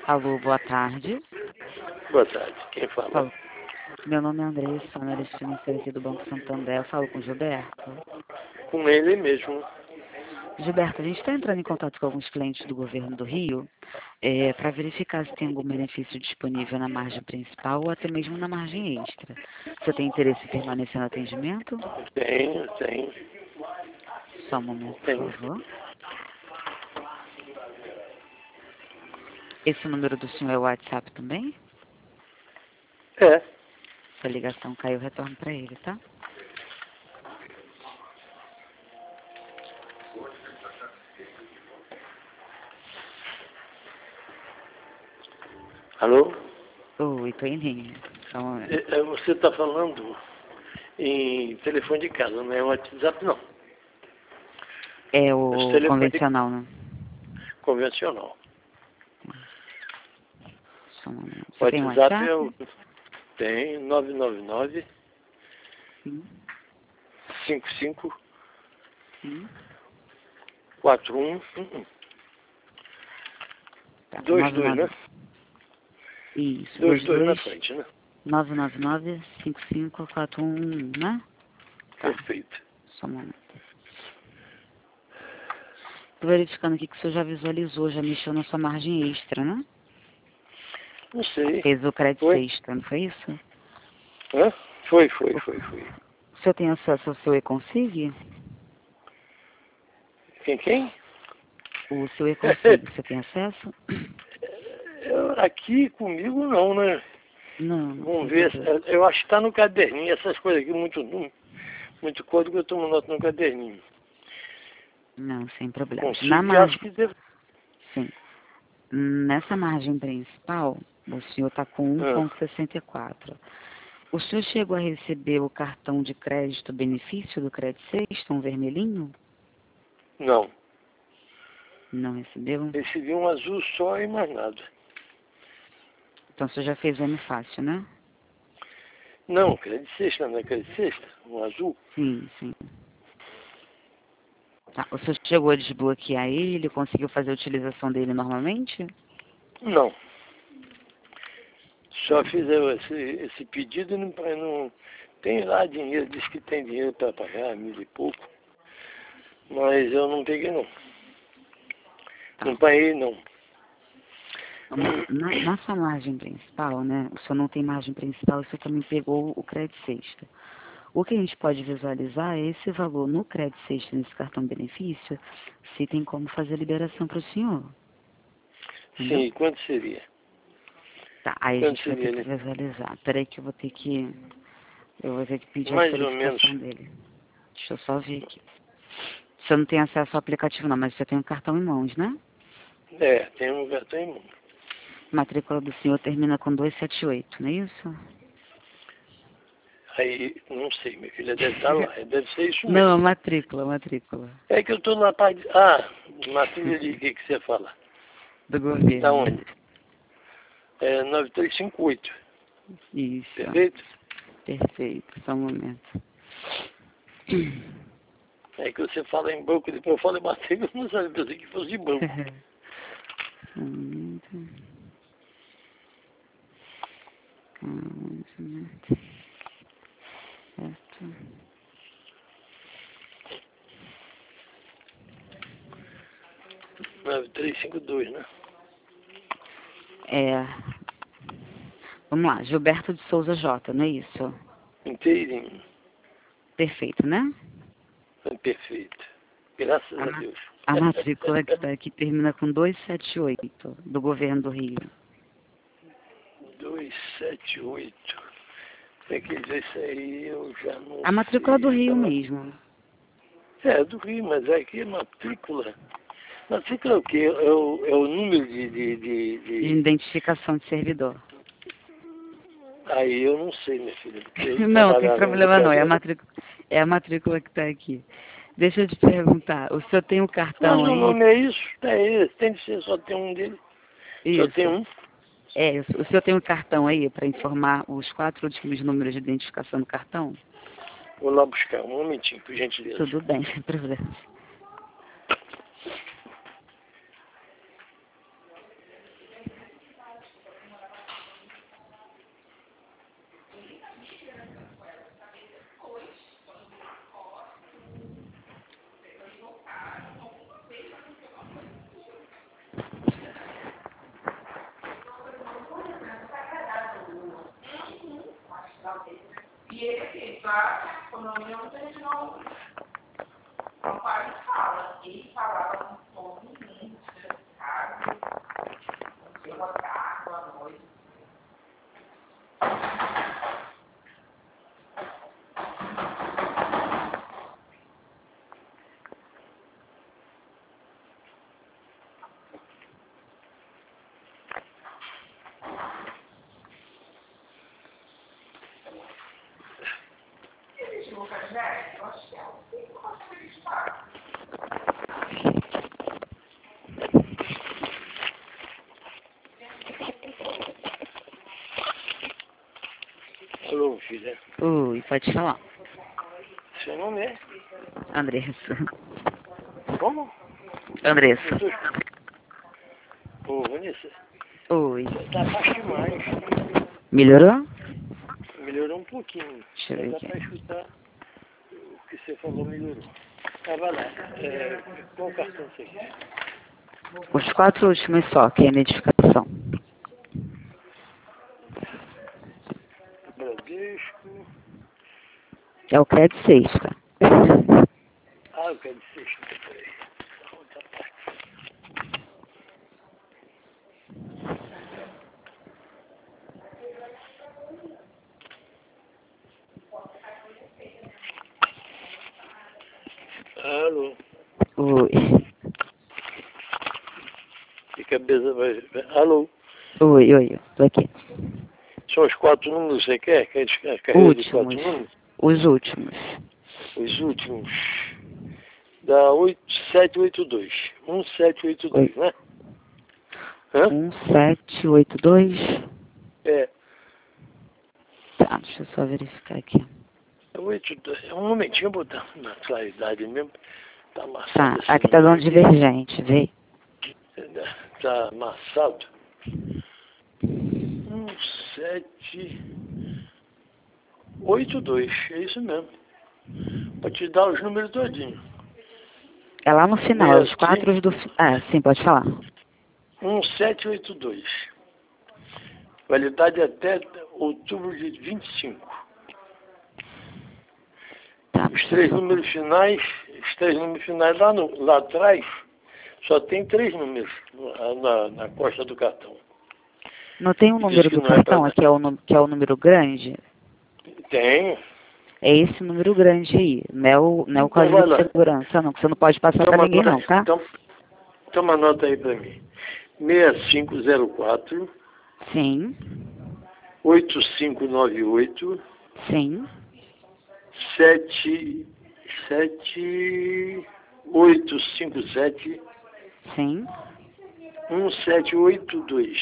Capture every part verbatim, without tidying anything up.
Alô, boa tarde. Boa tarde. Quem fala? Falo. Meu nome é Andressa, analista financeira aqui do Banco Santander. Eu falo com o Gilberto. Com ele mesmo. Gilberto, a gente está entrando em contato com alguns clientes do governo do Rio é, para verificar se tem algum benefício disponível na margem principal ou até mesmo na margem extra. Você tem interesse em permanecer no atendimento? Tenho, tenho. Só um momento, por Tenho. favor. Esse número do senhor é o WhatsApp também? É. Se a ligação caiu, eu retorno para ele, tá? Alô? Oi, tô em linha. Só um momento. É, é, Você está falando em telefone de casa, não é WhatsApp, não. É Esse o telefone convencional, né? convencional. Só um momento. O Você tem um WhatsApp WhatsApp? é o... Tem nove nove nove, Sim. cinco cinco Sim. quatro um um. Tá. Dois dois, né? Isso, Dois dois na dois dois frente, né? nove nove nove cinco cinco quatro um um, né? Tá. Perfeito. Só um momento. Tô verificando aqui que o senhor já visualizou, já mexeu na sua margem extra, né? Não sei. Fez o crédito Foi? extra, não foi isso? Hã? Foi, foi, foi, foi. O senhor tem acesso ao seu e-consig? Quem, quem? O seu e-consig, você tem acesso? Eu, aqui comigo não, né? Não, não Vamos tem ver. problema. Eu acho que está no caderninho. Essas coisas aqui, muito, muito código, eu tomo nota no caderninho. Não, sem problema. Na Consigo e acho margem, que deve... sim. Nessa margem principal, o senhor está com um Ah, vírgula sessenta e quatro. O senhor chegou a receber o cartão de crédito benefício do Crédito Sexta, um vermelhinho? não. Não recebeu? Recebi um azul só e mais nada. Então o senhor já fez o M Fácil, né? Não, crédito sexta, não é crédito sexta? Um azul? Sim, sim. Tá. O senhor chegou a desbloquear ele, conseguiu fazer a utilização dele normalmente? Não. Só fiz esse, esse pedido e não, não tem lá dinheiro, diz que tem dinheiro para pagar, mil e pouco. Mas eu não peguei não. Tá. Não paguei não. Na, na sua margem principal, né? O senhor não tem margem principal, o senhor também pegou o crédito sexta. O que a gente pode visualizar é esse valor no crédito sexta, nesse cartão benefício, se tem como fazer a liberação para o senhor. Entendeu? Sim, quanto seria? Tá, aí a Quanto gente vai ter seria, que né? visualizar. Peraí que eu vou ter que. Eu vou ter que pedir a Mais ou menos. solicitação dele. Deixa eu só ver aqui. Você não tem acesso ao aplicativo não, mas você tem um cartão em mãos, né? É, tem um cartão em mão. Matrícula do senhor termina com duzentos e setenta e oito, não é isso? Aí, não sei, minha filha deve estar lá. Deve ser isso Não, mesmo. a matrícula, a matrícula. É que eu estou na parte... Ah, matrícula de que que você fala? Do Da governo. onde? É nove três cinco oito. Isso. Perfeito? Perfeito, só um momento. É que você fala em banco, depois eu falo em matrícula, eu não sabia, pensei que fosse de banco. Só um momento. Um momento. Certo. nove três cinco dois, né? É. Vamos lá, Gilberto de Souza J, não é isso? Inteirinho. Perfeito, né? É perfeito. Graças A, a ma- Deus. a matrícula que está aqui termina com duzentos e setenta e oito, do governo do Rio. dois sete oito. É que isso aí eu já não A matrícula do sei. Rio mesmo. É, do Rio, mas aqui é matrícula. Matrícula é o quê? É o, é o número de, de, de, De de... identificação de servidor. Aí eu não sei, minha filha, porque eu Não, tem trabalhava em problema não, é a educadora. matrícula, é a matrícula que está aqui. Deixa eu te perguntar, o senhor tem o Mas cartão o aí? nome é isso? É esse, tem de ser, só tem um dele. Só tem Isso. um. É, o senhor tem o cartão aí para informar os quatro últimos números de identificação do cartão? Vou lá buscar, um momentinho, por gentileza. Tudo bem, sem problema. Alô, filha. Oi, pode falar. Seu nome é? Andressa. Como? Andressa. Ô, Vanessa, Oi. tá baixo demais. Melhorou? Melhorou um pouquinho. Deixa eu Já ver dá aqui. pra escutar o que você falou, melhorou. Ah, vai lá. É, qual cartão você quer? Os quatro últimos só, que é a identificação. Bradesco. É o crédito sexta. Ah, eu quero dizer, peraí. Outra parte. Alô. Oi. Que cabeça vai... Alô. Oi, oi, tô aqui. São os quatro números que você quer? Quer a carreira dos quatro Últimos. números? Os últimos. Os últimos. Dá oito sete oito dois. um sete oito dois, né? Hã? um sete oito dois. É. Tá, deixa eu só verificar aqui. oito dois. Um momentinho, eu vou botar na claridade mesmo. Tá amassado Tá, esse aqui tá número dando aqui. divergente, vê? Tá amassado. um sete oito dois. É isso mesmo. Vou te dar os números todinhos. É lá no final, é os quatro do... fi- Ah, sim, pode falar. um sete oito dois. Validade até outubro de vinte e cinco. Tá, Os deixa eu três só... números finais, os três números finais lá, no, lá atrás, só tem três números na, na, na costa do cartão. Não tem um E diz número que do não é cartão, para... aqui é o, nu- que é o número grande? Tem. É esse número grande aí, não é o, não é o Então código vai de lá. segurança, não, que você não pode passar pra Toma ninguém nota, não, tá? toma, toma nota aí para mim. seis cinco zero quatro, Sim, oito cinco nove oito, sim, sete sete oito cinco sete, sim. um sete oito dois.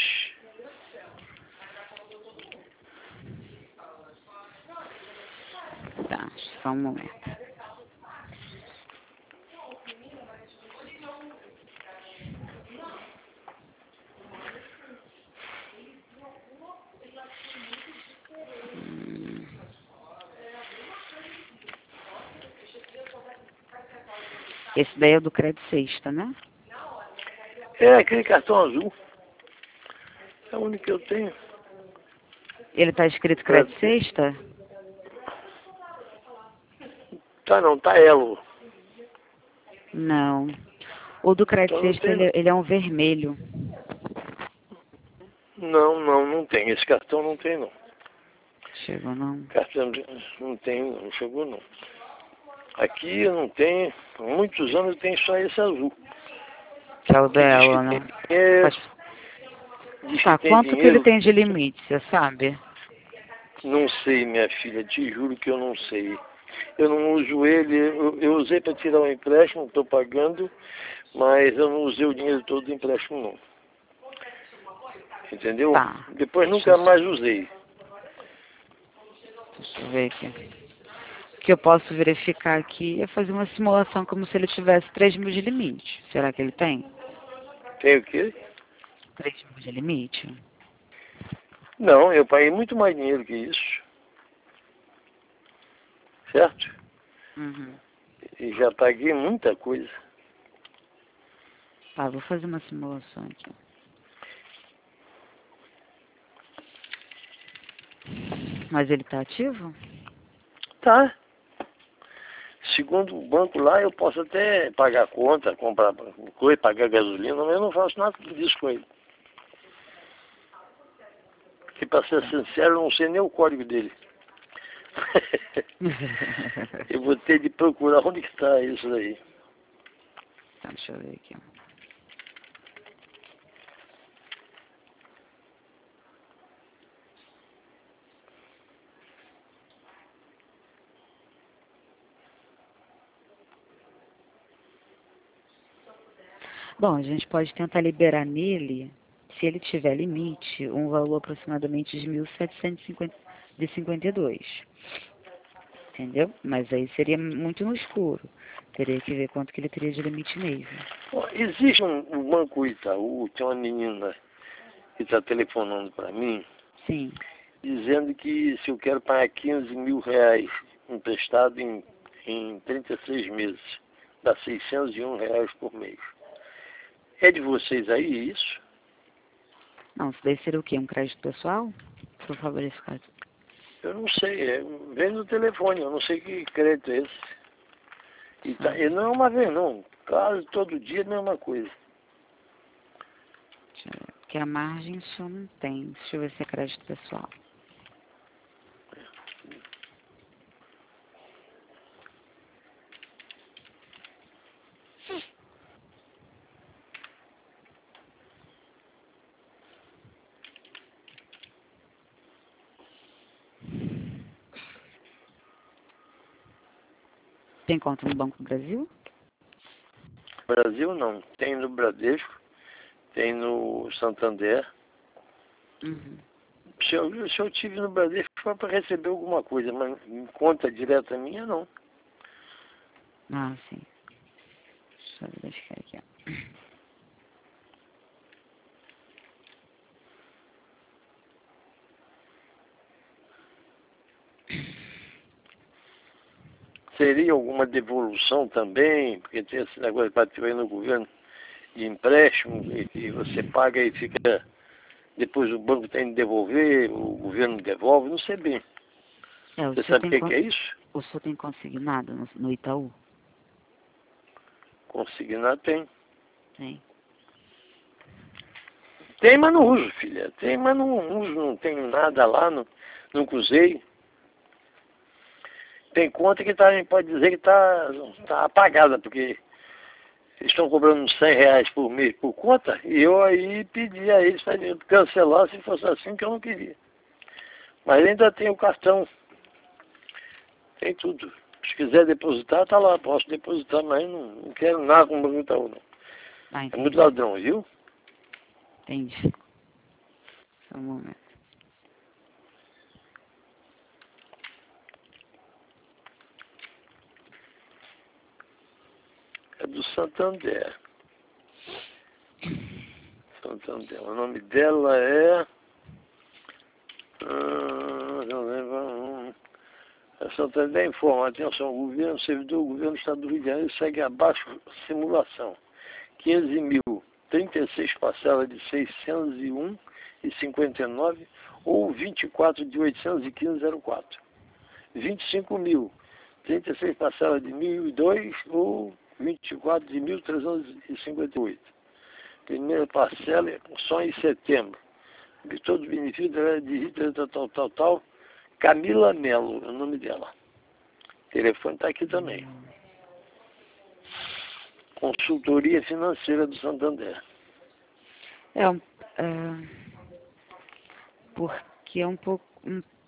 Tá, só um momento. Hum. Esse daí é do crédito sexta, né? É aquele cartão azul. É o único que eu tenho. Ele tá escrito crédito sexta? Tá não, tá Elo. Não. O do crédito Então não sexta, tem. ele, ele é um vermelho. Não, não, não tem. Esse cartão não tem não. Chegou não? Cartão de- não tem, não chegou não. Aqui eu não tenho, há muitos anos tem só esse azul. Que é o Que diz que dela, tem né? dinheiro, Pode... diz que Tá, tem quanto que ele dinheiro. tem de limite, você sabe? Não sei, minha filha, te juro que eu não sei. Eu não uso ele, eu, eu usei para tirar um empréstimo, estou pagando, mas eu não usei o dinheiro todo do empréstimo não. Entendeu? Tá. Depois Deixa nunca eu, mais usei. deixa eu ver aqui. O que eu posso verificar aqui é fazer uma simulação como se ele tivesse três mil de limite. Será que ele tem? Tem o quê? três mil de limite? Não, eu paguei muito mais dinheiro que isso. Certo? Uhum. E já paguei muita coisa. Tá, vou fazer uma simulação aqui. Mas ele tá ativo? Tá. Segundo o banco lá, eu posso até pagar conta, comprar coisa, pagar gasolina, mas eu não faço nada disso com ele. Porque, para ser sincero, eu não sei nem o código dele. Eu vou ter de procurar onde que está isso aí. Tá, deixa eu ver aqui. Bom, a gente pode tentar liberar nele, se ele tiver limite, um valor aproximadamente de mil setecentos e cinquenta e dois. Entendeu? Mas aí seria muito no escuro. Teria que ver quanto que ele teria de limite mesmo. Bom, existe um, um banco Itaú, tem uma menina que está telefonando para mim, Sim. dizendo que se eu quero pagar quinze mil reais emprestado em, em trinta e seis meses, dá seiscentos e um reais por mês. É de vocês aí isso? Não, isso daí seria o quê? Um crédito pessoal? Por favor, esse caso. Eu não sei, é, vem no telefone, eu não sei que crédito é esse. E, tá, e não é uma vez não, quase todo dia é a mesma coisa. Deixa eu ver. Porque a margem só não tem. Deixa eu ver se é crédito pessoal. Tem conta no Banco do Brasil? Brasil não, tem no Bradesco, tem no Santander. Uhum. Se eu, se eu tive no Bradesco foi para receber alguma coisa, mas em conta direta minha não. Ah, sim. Deixa eu verificar aqui, ó. Seria alguma devolução também, porque tem esse negócio para ter aí no governo de empréstimo, e que você paga e fica, depois o banco tem de devolver, o governo devolve, não sei bem. É, o Você senhor sabe tem, o que, con- que é isso? o senhor tem consignado no, no Itaú? Consignar tem. Tem. Tem, mas não uso, filha. Tem, mas não uso, não tenho nada lá, não, nunca usei. Tem conta que tá, pode dizer que está tá apagada, porque eles estão cobrando cem reais por mês por conta, e eu aí pedi a eles para cancelar se fosse assim, que eu não queria. Mas ainda tem o cartão, tem tudo. Se quiser depositar, tá lá, posso depositar, mas não, não quero nada com o Banco Itaú, não. Ah, É entendi. muito ladrão, viu? Entendi. Só um momento. É do Santander. Santander. O nome dela é... Ah, não lembro. A Santander informa, atenção, o governo, servidor, o governo do Estado do Rio de Janeiro segue abaixo simulação. quinze mil, trinta e seis parcelas de seiscentos e um e cinquenta e nove ou vinte e quatro de oitocentos e quinze e zero quatro. vinte e cinco mil, trinta e seis parcelas de mil e dois ou vinte e quatro de mil trezentos e cinquenta e oito. Primeira parcela só em setembro. De todos os benefícios ela digita tal, tal, tal, tal. Camila Melo, é o nome dela. O telefone está aqui também. Consultoria Financeira do Santander. É, um, é, porque é um pouco, um